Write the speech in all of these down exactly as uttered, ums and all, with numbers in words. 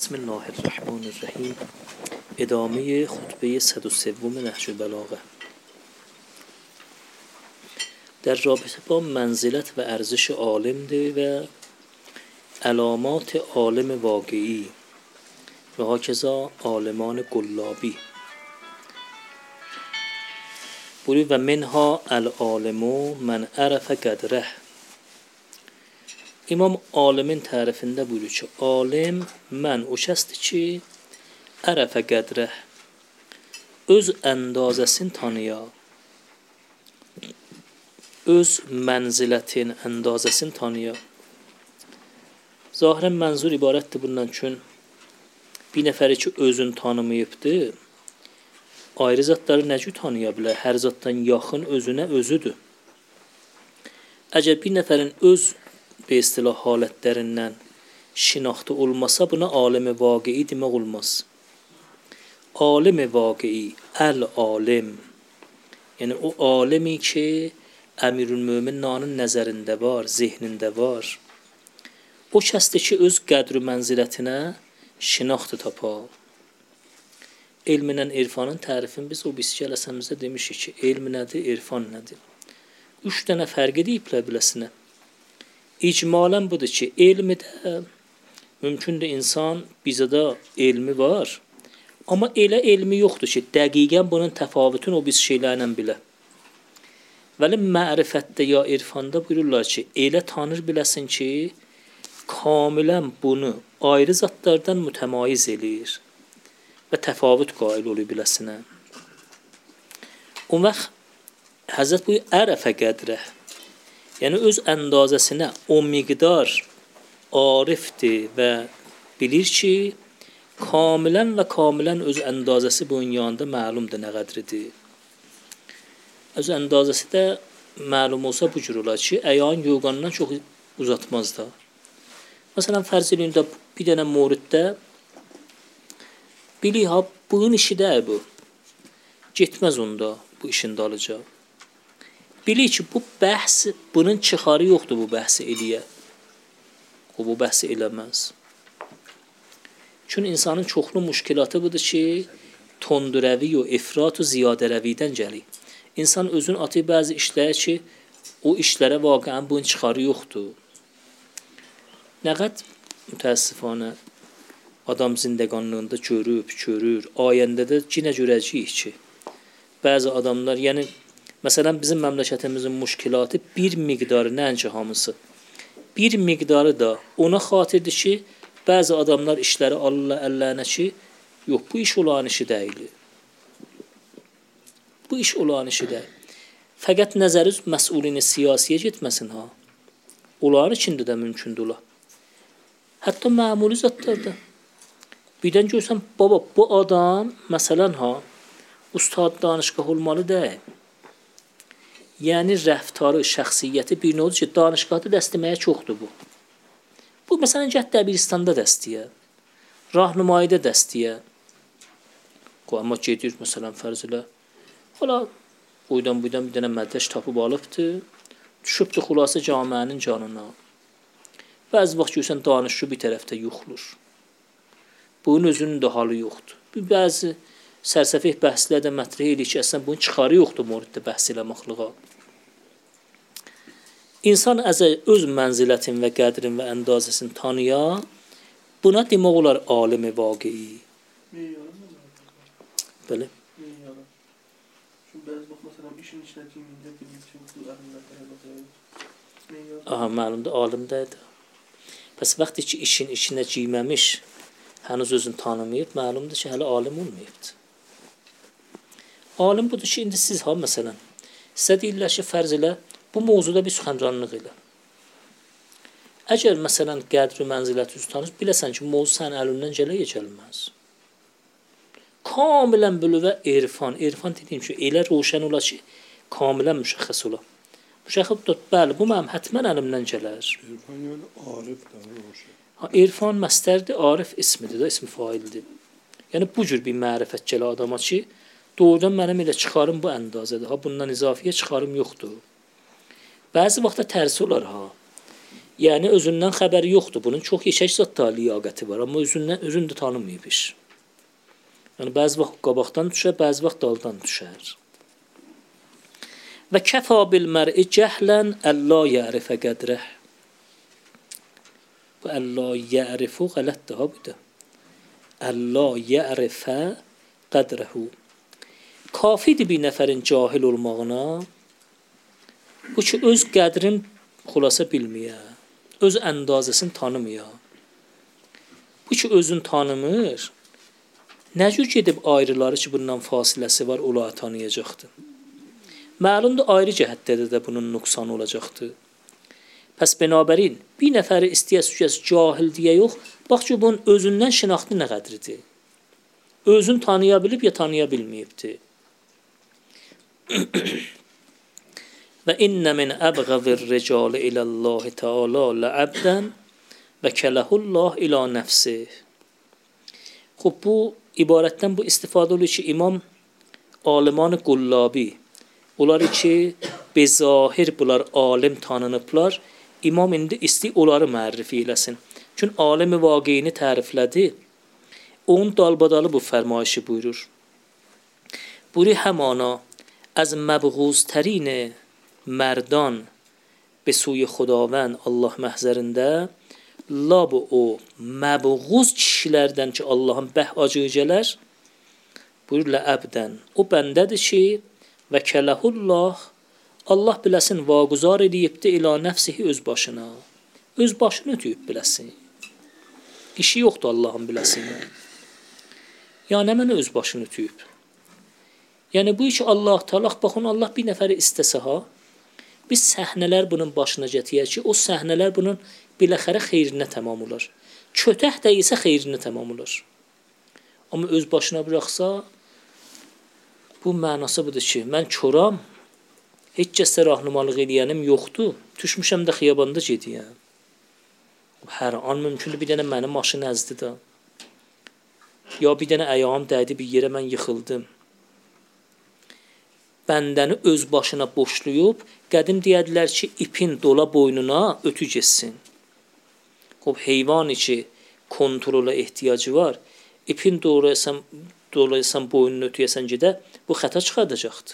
بسم الله الرحمن الرحیم. ادامه خطبه صد و سه نهج البلاغه در رابطه با منزلت و ارزش عالم ده و علامات عالم واقعی و هاکذا عالمان گلابی بوری و منها العالمو من عرف قدره. İmam alimin tərifində buyurur ki, alim mən o kəsdir ki, ərəfə qədrə, öz əndazəsini tanıya, öz mənzilətin, əndazəsini tanıya. Zahirən mənzur ibarətdir bundan üçün, bir nəfəri ki, özünü tanımayıbdır, ayrı zatları necə tanıya bilər? Hər zatdan yaxın özünə özüdür. Əgər bir nəfərin öz به اصطلاح حالتlərindən şinaxtı olmasa buna alim-i vaqi'i demək olmaz. Alim-i vaqi'i, el-alim, yəni o alimi ki Əmirülmöminin nəzərində var, zehnində var, o kəsdir ki öz qədr-ü mənzilətinə şinaxtı tapar. Elminlə irfanın tərifini biz o biskiələsəmizdə demişik ki, elm nədir, irfan nədir? Üç dənə fərqi deyiblər biləsinə. İcmalən budur ki, elmi də mümkündür insan bizə də elmi var, amma elə elmi yoxdur ki, dəqiqən bunun təfavütünü o biz şeylərlə bilə. Vəli mərifətdə ya irfanda buyururlar ki, elə tanır biləsin ki, kamilən bunu ayrı zatlardan mütəmayiz eləyir və təfavüt qail olur biləsinə. O vaxt Həzrət buyur, ərəfə qədrə, yəni öz əndazəsinə o miqdar arifdir və bilir ki, kamilən və kamilən öz əndazəsi bunun yanında məlumdur nə qədridir. Öz əndazəsi də məlum olsa bu cür olar ki, əyayın yoğanından çox uzatmaz da. Məsələn, fərz eləyin də bir dənə moriddə bilir, ha, bunun işi də bu. Getməz onda bu işin dalıca. Bilir ki, bu bəhs, bunun çıxarı yoxdur bu bəhsi eləyə. O, bu bəhsi eləməz. Çünki insanın çoxlu müşkilatı budur ki, tondurəvi o, ifrat o, ziyadərəvidən gəlir. İnsan özünü atır bəzi işlərə ki, o işlərə vaqəən bunun çıxarı yoxdur. Nə qəd mütəəssifanə adam zindəqanlığında görüb, görür, ayəndə də yenə görəcəyik ki, bəzi adamlar, yəni, məsələn, bizim məmləkətimizin müşkilatı bir miqdarı, nəinki hamısı, bir miqdarı da ona xatirdir ki, bəzi adamlar işləri alırlar əllərinə ki, yox, bu iş olan işi deyil. Bu iş olan işi deyil. Fəqət nəzəri məsulini siyasiyə getməsin, ha. Onların içində də mümkündür ola. Hətta məmuli zatlarda. Birdən görsən, baba, bu adam, məsələn, ha, ustad danışqah olmalı deyil. Yəni, rəftarı, şəxsiyyəti bir nə olur ki, danışqahda dəstəməyə çoxdur bu. Bu, məsələn, gəh Dəbiristanda dəstəyə, rahnumayıda dəstəyə. Amma gedir, məsələn, fərz elə. Hala, uydan buydan bir dənə məddəş tapıb alıbdır, düşübdür xulası camiənin canına. Bəzi vaxt görsən, danışıq bir tərəfdə yoxlur. Bunun özünün də halı yoxdur. Bəzi sərsəfih bəhslər də mətrih edir ki, əslən, bunun çıxarı yoxdur moriddə bəhs eləməklığa. İnsan əzə öz mənzilətin və qədrin və əndazəsini tanıya, buna demək olar alim-i vaqi'i. Bəli. Çünki bəzi vaxt, məsələn, işin işlədiyində bilir ki, bu əhlətlərə Aha, məlumdur, alimdədir. Pəs vaxtı ki, işin işinə giyməmiş, hənuz özünü tanımayıb, məlumdur ki, hələ alim olmayıbdır. Alim budur ki, indi siz ha, məsələn, sizə deyirlər ki, fərz elə, bu mövzuda bir süxənranlıq elə. Əgər, məsələn, qədr-ü mənziləti üzü tanış, biləsən ki, mövzu sənin əlindən gələyə gəlməz. Kamilən bölüvə irfan, irfan dediyim ki, elə roşən ola ki, kamilən müşəxəs ola. Müşəxəs ola, bəli, bu mənim hətmən əlimdən gələr. İrfan yəni arif də roşən. Ha, irfan məstərdir, arif ismidir da, ismi faildir. Yəni, bu cür bir mərifət gələ adama ki, doğrudan mənim elə çıxarım bu əndazədir. Ha, bundan izafiyə çıxarım yoxdur. Bəzi vaxtda tərsi olar, ha. Yəni özündən xəbəri yoxdur. Bunun çox yeşək zətdə liyaqəti var, amma özündən özünü də tanımayıb iş. Yəni bəzi vaxt qabaqdan düşər, bəzi vaxt daldan düşər. Və kəfa bil mər'i cəhlən əllə yərifə qədrəh. Bu əllə yərifu qələtdir ha bu da. Əllə yərifə qədrəhu. Kafidir bir nəfərin cahil olmağına. Bu ki, öz qədrin xulasa bilməyə, öz əndazəsini tanımaya. Bu ki, özünü tanımır, nə cür gedib ayrıları ki, bundan fasiləsi var, onları tanıyacaqdır. Məlumdur, ayrı cəhətdə də bunun nüqsanı olacaqdır. Pəs bənabərin, bir nəfəri istəyəs-üstəs cahil deyə yox, bax ki, bunun özündən şinaxtı nə qədridir? Özünü tanıya bilib, ya tanıya bilməyibdir. Və innə min əbğəzir ricalı iləllahi teala ləəbdən və kələhullah ilə nəfsih. Xub, bu ibarətdən bu istifadə olur ki, imam aliman-ı qullabi, onlar ki, bezahir bunlar alim tanınıblar, imam indi isti onları mərrifi eləsin. Çünki alimi vaqiyini təriflədi, onun dalbadalı bu fərmayışı buyurur. Buyurur həmana, از məbğuztərin mərdan به سوی خداوند Allah məhzərində lab o məbğuz kişilərdən ki Allahın bəh acıcələr buyur ləəbdən o bəndədir ki və kələhullah Allah biləsin vaquzar edibdi ilə nəfsihi öz başına öz başını tüyüb biləsin işi yoxdur Allahın biləsin ya nə mənə öz başını tüyüb yəni bu işi Allah talaq baxın Allah bir nəfəri istəsə ha biz səhnələr bunun başına gətirək ki, o səhnələr bunun biləxərə xeyrinə tamam olar. Kötək də isə xeyrinə tamam olar. Amma öz başına bıraxsa, bu mənası budur ki, mən çoram, heç kəsdə rahnumalıq eləyənim yoxdur, düşmüşəm də xiyabanda gediyəm. Hər an mümkündür bir dənə mənim maşın əzdi da. Ya bir dənə əyağım dəydi bir yerə mən yıxıldım. Bəndəni öz başına boşlayıb, qədim deyədilər ki, ipin dola boynuna ötü geçsin. Xob, heyvan ki, kontrola ehtiyacı var, ipin dolayısan, dolayısan boynunu ötüyəsən gedə, bu xəta çıxardacaqdır.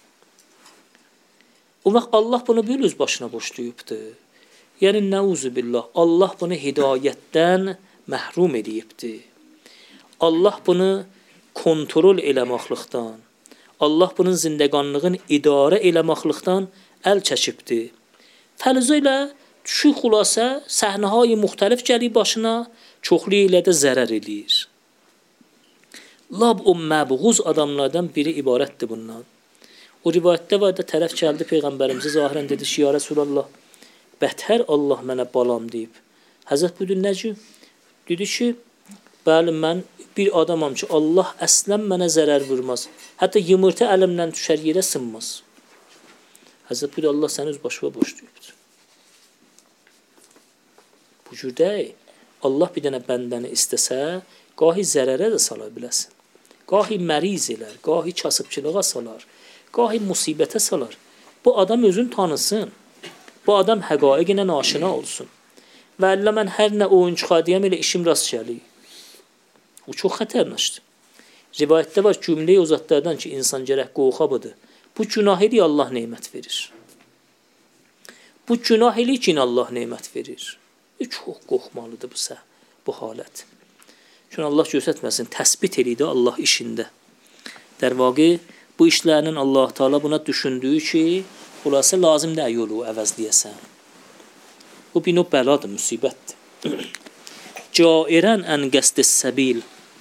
O vaxt Allah bunu bir öz başına boşlayıbdır. Yəni, nəuzubillah, Allah bunu hidayətdən məhrum edibdir. Allah bunu kontrol eləməklıqdan, Allah bunun zindəqanlığın idarə eləməklıqdan əl çəkibdir. Fəlzə ilə şu xülasə səhnəhay müxtəlif gəlir başına, çoxlu ilə də zərər eləyir. Lab o məbğuz adamlardan biri ibarətdir bundan. O rivayətdə var da tərəf gəldi Peyğəmbərimizə zahirən dedi ki, ya Rəsulallah, bətər Allah mənə balam deyib. Həzrət budur necə? Dedi ki, bəli, mən bir adamam ki, Allah əslən mənə zərər vurmaz. Hətta yumurta əlimdən düşər yerə sınmaz. Həzrət budur, Allah səni öz başına boşlayıbdır. Bu cür deyil. Allah bir dənə bəndəni istəsə, qahi zərərə də sala biləsin. Qahi məriz elər, qahi kasıbçılığa salar, qahi musibətə salar. Bu adam özünü tanısın. Bu adam həqaiq ilə aşina olsun. Və əllə mən hər nə oyuncu xadiyəm elə işim rast gəlir. O çox xətərnaşdır. Rivayətdə var cümləyi o zatlardan ki, insan gərək qorxabudur. Bu günah eli Allah neymət verir. Bu günah eli ki, Allah neymət verir. E, çox qorxmalıdır bu səh, bu halət. Çünki Allah göstərməsin, təsbit eləydi Allah işində. Dərvaqi, bu işlərinin Allah Teala buna düşündüyü ki, xülasə lazım da yolu əvəzləyəsən. Bu bir növ bəladır, müsibətdir. Cairən ən qəsd-i səbil.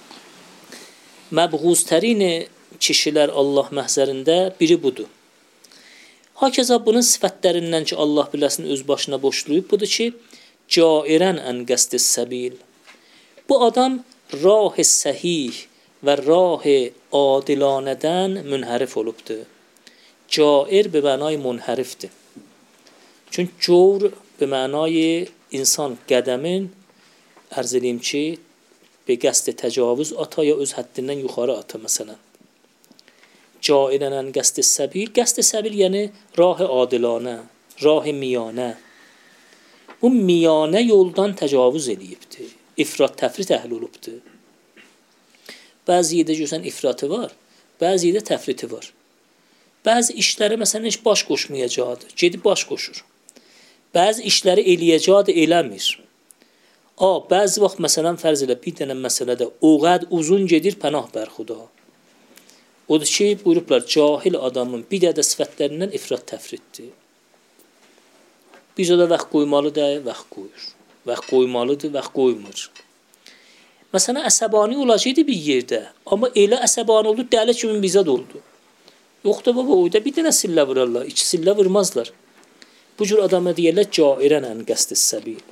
Məbğuztərin kişilər Allah məhzərində biri budur. Hakeza bunun sifətlərindən ki, Allah biləsin öz başına boşlayıb, budur ki, cairən ən qəsd-i səbil. Bu adam rah-ı səhih və rah-ı adilanədən münhərif olubdur. Cair be mənay munhərifdir. Çünki cor be mənay insan qədəmin ərz edeyim ki, bir qəsd-i təcavüz ata ya öz həddindən yuxarı ata məsələn. Cairənən qəsd-i səbil, qəsd-i səbil yəni rah-ı adilanə, rah-ı miyanə. Bu miyanə yoldan təcavüz eləyibdi. İfrat təfrit əhli olubdu. Bəzi yerdə görsən ifratı var, bəzi yerdə təfriti var. Bəzi işləri məsələn heç baş qoşmayacaqdı, gedib baş qoşur. Bəzi işləri eləyəcəkdi, eləmir. A, bəzi vaxt məsələn fərz elə bir dənə məsələdə o qəd uzun gedir pənah bər xuda. Odur ki, buyurublar, cahil adamın bir dədə sifətlərindən ifrat təfritdir. Biz o da vaxt qoymalıdır, vaxt qoyur. Vaxt qoymalıdır, vaxt qoymur. Məsələn, əsəbani olacaqdı bir yerdə, amma elə əsəbani oldu, dəli kimi bizə doldu. Yoxdur baba, oyda bir dənə sillə vurarlar, iki sillə vurmazlar. Bu cür adama deyirlər, cairən ən qəsd səbil.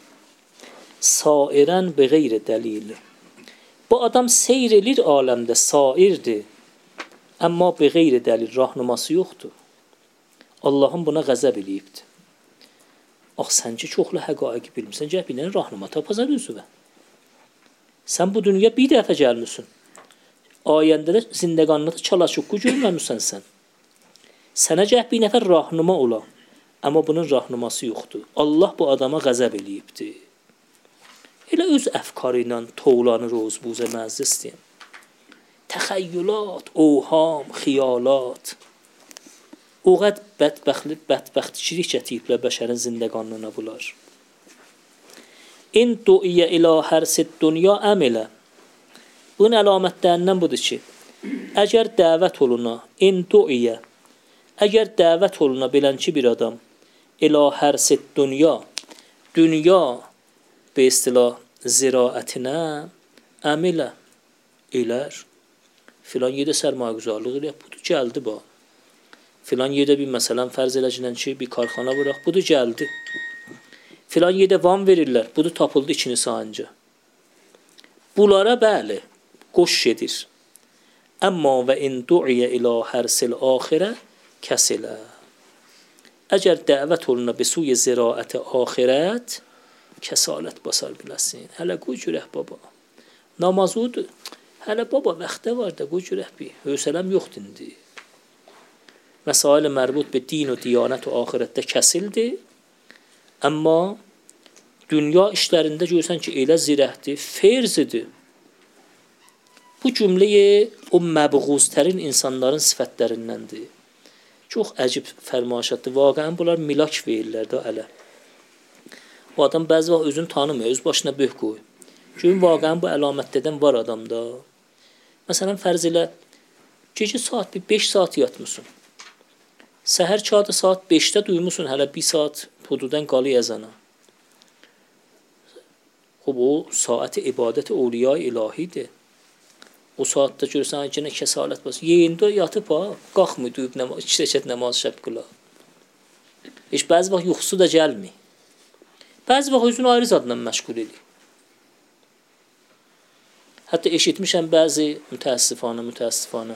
Sairən bi qeyri dəlil. Bu adam seyr edir aləmdə, sairdir. Amma bi qeyri dəlil, rahnuması yoxdur. Allahın buna qəzəb eləyibdir. Ax, sən ki, çoxlu həqaiqi bilmirsən, gəl bir dənə rahnuma tapazar özüvə. Sən bu dünya bir dəfə gəlmirsən. Ayəndə də zindəqanlıqda çala-çuqqu görməmirsən sən. Sənə gəh bir nəfər rahnuma ola. Amma bunun rahnuması yoxdur. Allah bu adama qəzəb eləyibdir. Elə öz əfkarı ilə toğlanır rozbuzə məzzisdir. Təxəyyülat, ovham, xiyalat. O qəd bədbəxtli, bədbəxtçilik gətiyiblər bəşərin zindəqanlığına bular. İn duiyə ilə hərsid dünya əmilə. Bunun əlamətlərindən budur ki, əgər dəvət oluna, in duiyə, əgər dəvət oluna bilənki bir adam, ilə hərsid dünya, dünya be istilah ziraətinə əmilə elər. Filan yerdə sərmayəgüzarlıq eləyək, budur, gəldi bax. Filan yerdə bir məsələn fərz eləcəkdən ki, bir karxana bıraq, budur, gəldi. Filan yerdə van verirlər, budur, tapıldı ikini sayınca. Bunlara bəli, qoş gedir. Əmma və in duiyə ilə hərsil axirə kəsilə. Əgər dəvət oluna bi suy ziraəti axirət, kəsalət basar biləsin. Hələ qoy görək baba. Namaz odur. Hələ baba, vaxtı var da, qoy görək bir. Hövsələm yoxdur indi. Məsail mərbut bi din və diyanət və axirətdə kəsildi. Amma dünya işlərində görsən ki, elə zirəhdir, ferzidir. Bu cümləyi o məbğuztərin insanların sifətlərindəndir. Çox əcib fərmaşatdır. Vaqəən bunlar milak verirlər də ələ. O adam bəzi vaxt özünü tanımıyor, öz başına böh qoy. Görün, vaqəən bu əlamətlərdən var adamda. Məsələn, fərz elə, gecə saat bir beş saat yatmısın. Səhər çadı saat beşdə duymuşsun, hələ bir saat pududan qalı yazana. Xub, o saati ibadət-i awliya-i ilahidir. O saatda görürsən, yenə kəsalət basır. Yeyində yatıb ha, qalxmır, duyub namaz, iki rəkət namaz şəb qıla. Heç bəzi vaxt yuxusu da gəlmir. Bəzi vaxt özünü ayrı zadla məşğul edir. Hətta eşitmişəm bəzi mütəəssifanə, mütəəssifanə.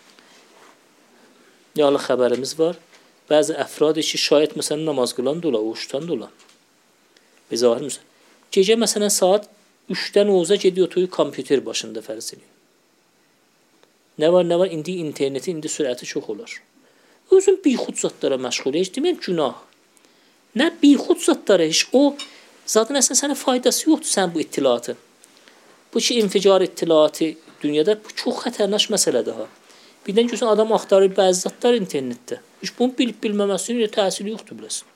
Yalı xəbərimiz var. Bəzi əfrad ki, şayət məsələn namaz qılan da ola, oğuşdan da ola. Bizahir məsələn. Gecə məsələn saat üçdən oğuza gediyor, otuyu kompüter başında fərz edin. Nə var, nə var? İndi interneti, indi sürəti çox olar. Özün bixud zatlara məşğul et, deməyəm günah. Nə bixud zatlara heç, o zaten əslən sənə faydası yoxdur sən bu ittilatı. Bu ki, inficar ittilatı dünyada bu çox xətərnaş məsələdir ha. Birdən görsən adam axtarır bəzi zatlar internetdə. Heç bunu bilib bilməməsinin elə təsiri yoxdur biləsin.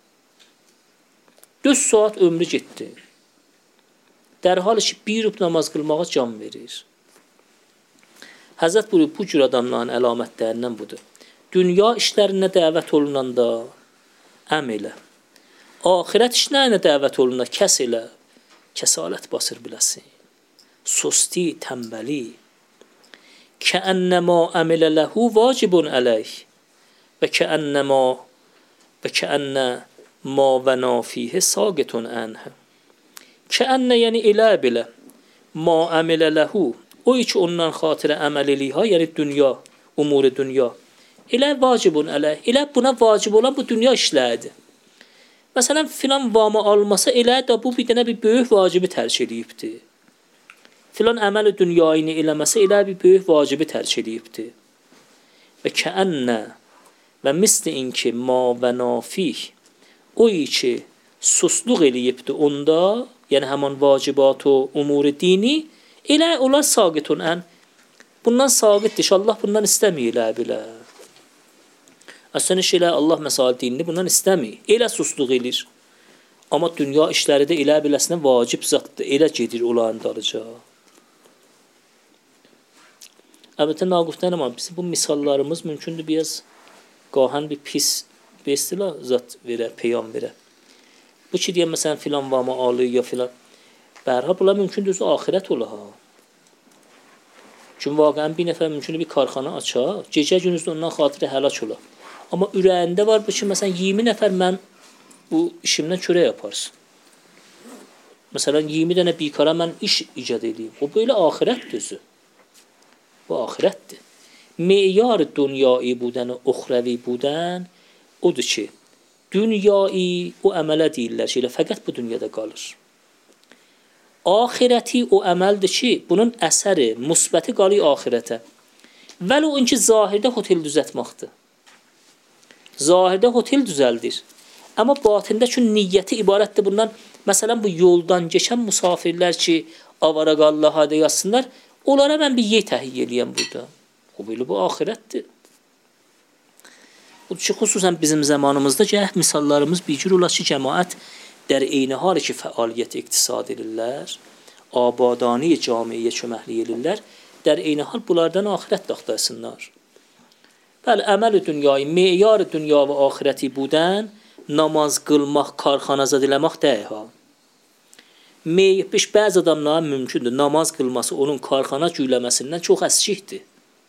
dörd saat ömrü getdi. Dərhal ki, bir rüb namaz qılmağa can verir. Həzrət buyurur, bu cür adamların əlamətlərindən budur. Dünya işlərinə dəvət olunanda əm elə. Axirət işlərinə dəvət olunanda kəs elə. Kəsalət basır biləsin. Susti, təmbəli. Kəənnəmə əmilə ləhu vacibun əleyh və kəənnəmə və kəənnə ma və nafihə saqitun ənhə. Kəənnə yəni elə belə ma əmilə ləhu, o ki ondan xatirə əməl eləyha, yəni dünya, umur dünya. Elə vacibun əleyh, elə buna vacib olan bu dünya işləridir. Məsələn, filan vamı almasa elə də bu bir dənə bir böyük vacibi tərk edibdir. Filan əməl dünyayını eləməsə elə bir böyük vacibi tərk edibdir. Və kəənnə və misli inki ma və nafih, o ki susluq eləyibdi onda, yəni həman vacibat o umur dini, elə onlar saqitun ən. Bundan saqitdir. Allah bundan istəmir elə bilə. Əslən iş elə Allah məsəl dinini bundan istəmir. Elə susluq eləyir. Amma dünya işləri də elə biləsinə vacib zatdır. Elə gedir onların darıca. Əlbəttə naqufdan amma bizim bu misallarımız mümkündür biraz qahan bir pis bir istilah zat verə, peyam verə. Bu ki deyəm məsələn filan vama alı ya filan. Bərha bunlar mümkündür özü axirət ola ha. Çünki vaqəən bir nəfər mümkündür bir karxana açar, gecə gündüz ondan xatirə həlak ola. Amma ürəyində var bu ki məsələn iyirmi nəfər mən bu işimdən çörək yaparsın. Məsələn iyirmi dənə bikara mən iş icad edeyim. O böyle axirətdir özü. Bu axirətdir. Meyar dünyayı budən, uxravi budən odur ki, dünyayı o əmələ deyirlər ki, fəqət bu dünyada qalır. Axirəti o əməldir ki, bunun əsəri, müsbəti qalır axirətə. Vəli o ki, zahirdə hotel düzətməkdir. Zahirdə hotel düzəldir. Amma batində ki, niyyəti ibarətdir bundan. Məsələn, bu yoldan geçən musafirlər ki, avaraqallaha da yazsınlar, onlara mən bir yer təhiyyə eləyəm burada. O belə bu axirətdir. O ki, xüsusən bizim zamanımızda gəh misallarımız bir cür olar ki, cəmaət در eyni hal ki, fəaliyyət iqtisad edirlər, abadani camiyə köməklik edirlər, در eyni hal bunlardan axirət daxtasınlar. Bəli, əməl-i dünyayı, meyar dünya və axirəti budən, namaz qılmaq, karxanazad eləmək deyil ha. Meypiş bəzi adamlara mümkündür, namaz qılması onun karxana güyləməsindən çox əskikdir.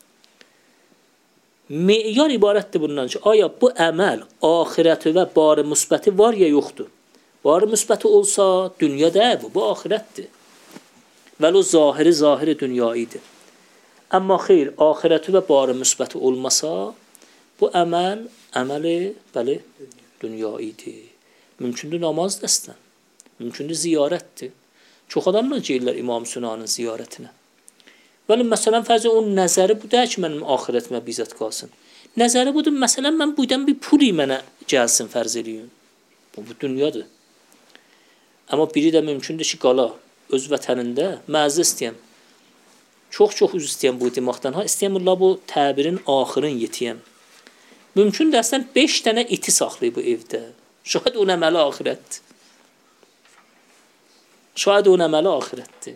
Meyar ibarətdir bundan ki, aya bu əməl, axirəti və barı müsbəti var ya yoxdur. Barı müsbəti olsa, dünya deyil bu, bu axirətdir. Vəli o zahiri, zahiri dünyayıdır. Amma xeyr, axirəti və barı müsbəti olmasa, bu əməl, əməli, bəli, dünyayıdır. Mümkündür namaz dəstən, mümkündür ziyarətdir. Çox adamlar gəlirlər İmam Sünanın ziyarətinə. Vəli, məsələn, fərzə onun nəzəri bu deyək ki, mənim axirətimə bizət qalsın. Nəzəri budur, məsələn, mən buydan bir puli mənə gəlsin, fərz eləyin. Bu, bu dünyadır. Amma biri də mümkündür ki, qala, öz vətənində məzə istəyəm. Çox-çox üz istəyəm bu deməkdən. Ha, istəyəm Allah bu təbirin axırın yetiyəm. Mümkündür, əslən, beş dənə iti saxlayıb bu evdə. Şahid onun əməli axirətdir. Şahid onun əməli axirətdir.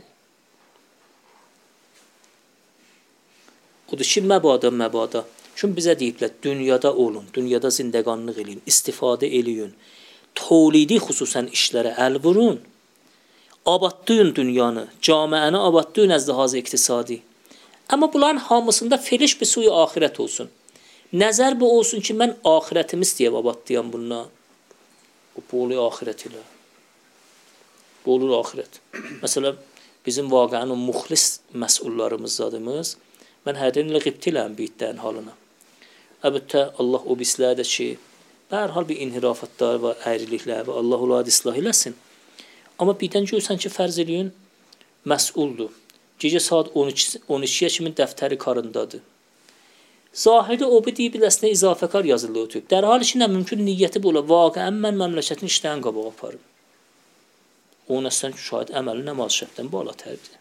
Odur ki, məbada, məbada. Çünki bizə deyiblər, dünyada olun, dünyada zindəqanlıq eləyin, istifadə eləyin, tolidi xüsusən işlərə əl vurun, abadlayın dünyanı, camiəni abadlayın əzdihaz iqtisadi. Amma bunların hamısında feliş bir suyu axirət olsun. Nəzər bu olsun ki, mən axirətimi istəyəm abadlayam bununla. Bu olur axirət ilə. Bu olur axirət. Məsələn, bizim vaqəən o muxlis məsullarımızdadımız, mən hərdən ilə qibtiləm bitdən halına. Əlbəttə, Allah o bislərdə ki, bərhal bir inhirafatlar və əyriliklər və Allah onları islah eləsin. Amma birdən görsən ki, fərz eləyin, məsuldur. Gecə saat on ikiyə kimi dəftəri karındadır. Zahirdə o bir deyib biləsinə izafəkar yazılı ötüb. Dərhal ki, nə mümkün niyyəti bu ola, vaqəən mən məmləkətin işlərin qabağa aparım. Onun əslən ki, şahid əməli nəmaz şəbdən bu ala tərdir.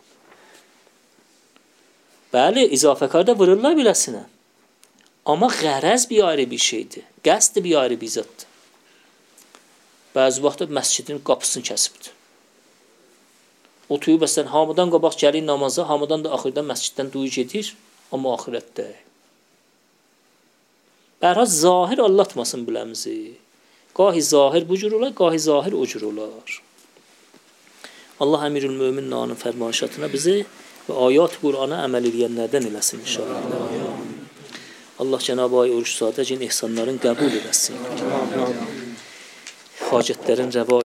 Bəli, izafəkar da vururlar biləsinə. Amma qərəz bir ayrı bir şeydir. Qəsd bir ayrı bir zatdır. Bəzi vaxtda məscidin qapısını kəsibdir. Otuyub əslən, hamıdan qabaq gəlir namaza, hamıdan da axırda məsciddən duyu gedir, amma axirət deyil. Bərhal zahir allatmasın biləmizi. Qahi zahir bu cür olar, qahi zahir o cür olar. Allah Əmirül Mömin nanın fərmanişatına bizi və ayat Qur'ana əməl edənlərdən eləsin inşallah. Allah Cənab-ı Ay oruç sadəcə ehsanların qəbul eləsin. Hacətlərin rəva